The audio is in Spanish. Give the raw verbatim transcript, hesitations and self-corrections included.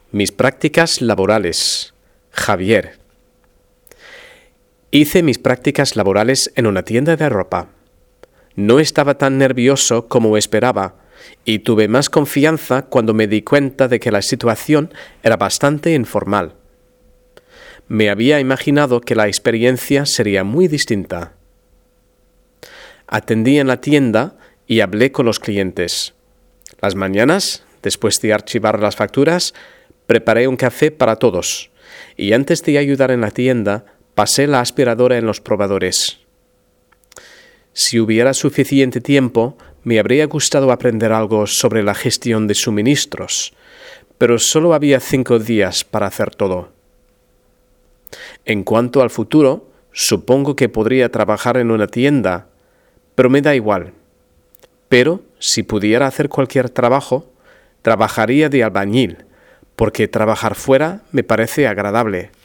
Mis prácticas laborales. Javier. Hice mis prácticas laborales en una tienda de ropa. No estaba tan nervioso como esperaba y tuve más confianza cuando me di cuenta de que la situación era bastante informal. Me había imaginado que la experiencia sería muy distinta. Atendí en la tienda y hablé con los clientes. Las mañanas, después de archivar las facturas, preparé un café para todos y antes de ayudar en la tienda, pasé la aspiradora en los probadores. Si hubiera suficiente tiempo, me habría gustado aprender algo sobre la gestión de suministros, pero solo había cinco días para hacer todo. En cuanto al futuro, supongo que podría trabajar en una tienda, pero me da igual. Pero, si pudiera hacer cualquier trabajo, trabajaría de albañil, porque trabajar fuera me parece agradable.